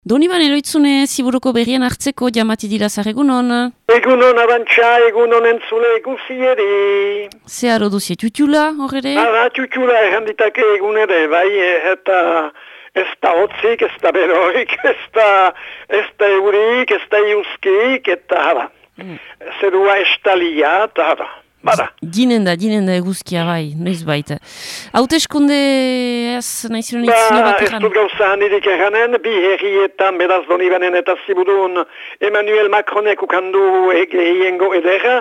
Doniban eloitzune ziburuko berrien hartzeko jamati dira egunon. Egunon abantxa, egunon entzule guzieri. Zeharo duzie tutula, horre? Tutula erranditake egunere, bai, eta ez da hotzik, ez da beroik, ez da eurik, ez da iuskik, eta hala. Zerua estalia, eta hala. Bada. Ginen da eguzkia bai, noiz baita. Hauteskunde ez nahiziren itzina bat ez dut gauza hanirik erranen, bi herrietan beraz Donibanen eta Ziburun Emmanuel Macronek ukandu hiengo edera,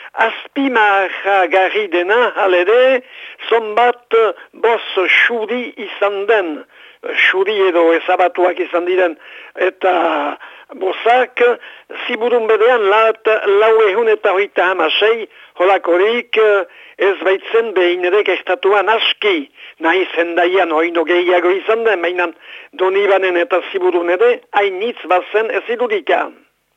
azpimarra garri dena, halede, zonbat bos xuri izan den, xuri edo ezabatuak izan diren, eta bosak, Ziburun bedean lau ehun eta hoita hamasei, holakorik ez baitzen behin ere gertatuan aski, nahi zendaian oino gehiago izan den, mainan Donibanen eta Ziburun ere, hainitz bazen ez idurikan.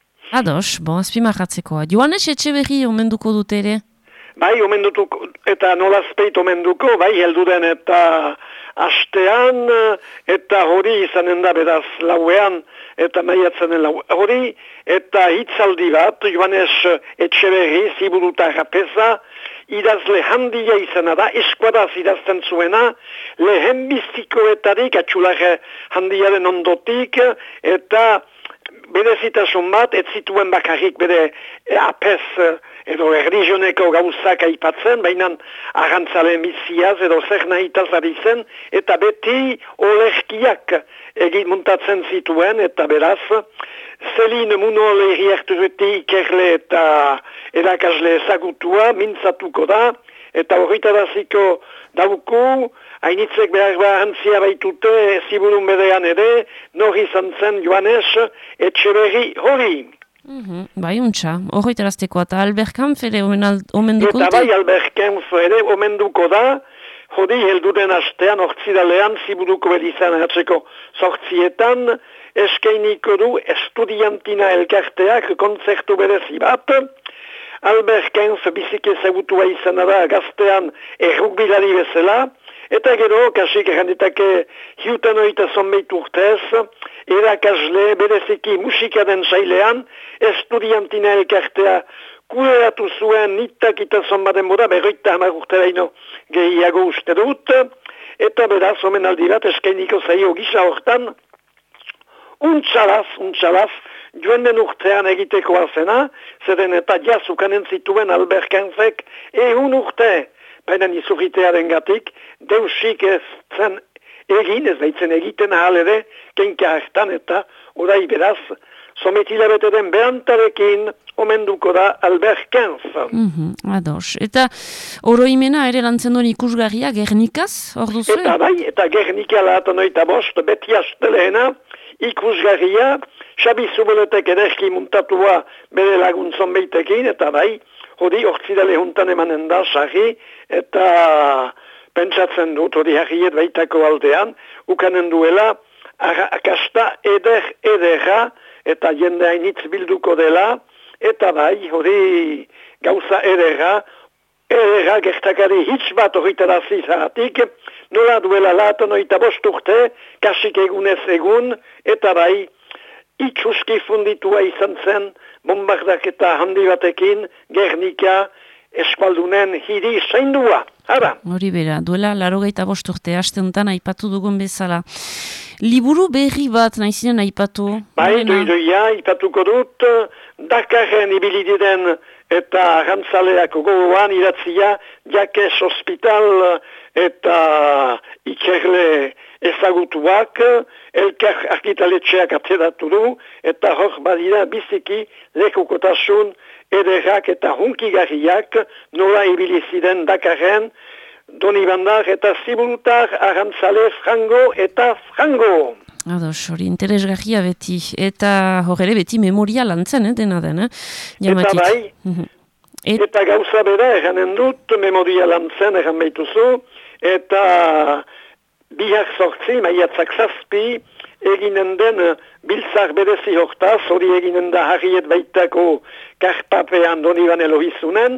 Ados, azpimarratzeko. Joanes Etxeberri omenduko dute ere? Bai, omendutuko, eta nolazpeit omenduko, bai, helduden eta astean, eta hori izanen da beraz lauean, eta maiatzenen hori, eta hitzaldi bat, Joanes Etxeberri, Ziburuta rapeza, idazle handia izana da, eskuadaz idazten zuena, lehen bizikoetarik, atxulare handiaren ondotik, eta berezitasun bat, ez zituen bakarrik bere apez edo erlijioneko gauzak aipatzen, baina arrantzalen biziaz edo zer nahitaz ari zen, eta beti olerkiak egin muntatzen zituen, eta beraz, Zelin Munole Riarturuti ikerle eta erakasle ezagutua mintzatuko da, eta horretaraziko dauku, hainitzek behar antzia baitute Ziburun bedean ere, nori izan zen Joanes Etxeberri hori. Bai, untxa, horretarazteko eta Albert Kampf ere omenduko dute? Eta bai, Albert Kampf ere omenduko da, hori helduden astean, ortzidalean, Ziburuko bedizan hartzeko sortzietan, eskainiko du estudiantina elkarteak kontzertu berezi bat, Albert Kampf bizik ezagutua izan da gaztean errukbilari bezala, eta gero, kasik erranditake hiutan oita zonbeit urtez, erakasle bereziki musikaden sailean, estudiantina elkartea kudeatu zuen nitak eta zonbaden boda, berroita hamar urteraino gehiago uste dut, eta beraz, omenaldi bat eskainiko zaio gisa hortan, untxalaz, joan den urtean egiteko azena, zeren eta jazukanen zituen Albert Kampfek ehun urte, baina nizurritearen gatik, deusik ez zen egin, ez baitzen egiten ahal ere, kenka hartan eta orai beraz, sometilabete den behantarekin omenduko da Albert Kampf. Ados. Eta oroimena ere lantzen duen ikusgarria Gernikaz, hor duzu? Eta bai, eta Gernika lahatan oita bost, beti astelena, ikusgarria, Xabi Zuboletek ederki muntatua bere laguntzon beitekin, eta bai, hori ortzidale juntan emanen da, sarri, eta pentsatzen dut, hori harriet baitako aldean, ukanen duela, akasta ederra, eta jende hainitz bilduko dela, eta bai, hori gauza ederra gertakari hitz bat horritarazi zaratik, nola duela lahatan oita bost urte, kasik egunez egun, eta bai, itxuski funditua izan zen, bombardaketa handi batekin, Gernika, eskualdunen hiri zaindua. Hara. Hori bera, duela 85 urte, haste honetan aipatu dugun bezala. Liburu berri bat nahiziren aipatu? Bai, doidoia, aipatuko dut, Dakarren ibilidiren eta rantzaleak gogoan idatzia, Jakes Hospital eta ikerle ezagutuak, elkar argitaletxeak atzedatu du, eta hor badira biziki lekukotasun ederrak eta hunkigarriak nola ibiliziden Dakarren, Donibandar eta Ziburutar arantzale frango eta frango. Ados, hori interesgarria beti, eta hor ere beti memoria lantzen, dena den, Jamatik. Eta bai, eta gauza bera eranen dut, memoria lantzen eran behituzu, eta bihar sortzi, maiatzak zazpi, eginen den biltzar berezi hortaz, hori eginen da harriet baitako karpapean Doniban elohizunen,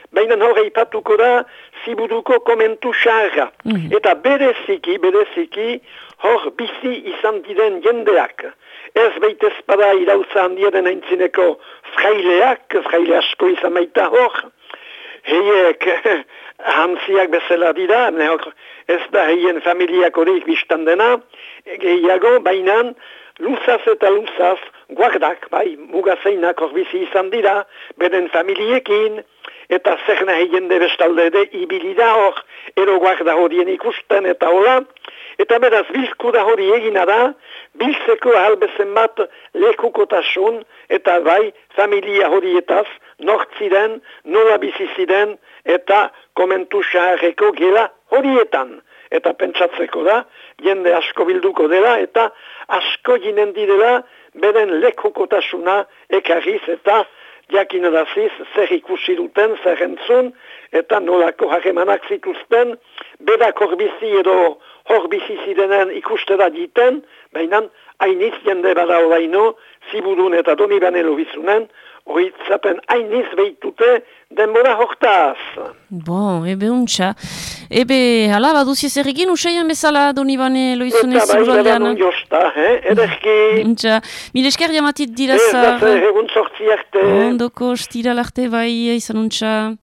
baina hor eipatuko da Ziburuko komentu xarra. Eta bereziki, hor bizi izan diren jendeak. Ez baitez bada irautza handiaren aintzineko fraile asko izan baita hor. Heiek hamziak bezala dira, ez da heien familiak horiek biztan dena, gehiago, bainan, luzaz eta luzaz, guardak, bai, mugazeinak hor bizi izan dira, beren familiekin, eta zer nahi jende bestalde de ibilida hor, ero guarda horien ikusten eta hola, eta beraz bilkuda hori egina da, biltzeko ahalbezen bat lekukotasun, eta bai, familia horietaz, nortziren, nola biziziren, eta komentu xaharreko gela horietan. Eta pentsatzeko da, jende asko bilduko dela, eta asko jinen direla, beren lekukotasuna ekarriz, eta jakinadaziz zer ikusi duten, zer entzun, eta nolako harremanak zituzten, berak horbizi edo horbizi zidenen ikustera diten, baina hainiz jende bada oraino, Ziburun eta Donibane Lobizunen, horitzapen hainiz behitute denbora hortaz. Ebe untxa. Ebe, hala, baduzi zer egin, usaian bezala Donibane Lobizunen Ziburaldean. Eta bai, josta, edezki. Untxa. Mil esker jamatit dira zar. Ez, egun sortzi arte. Ondoko, stira larte, bai, izan untxa.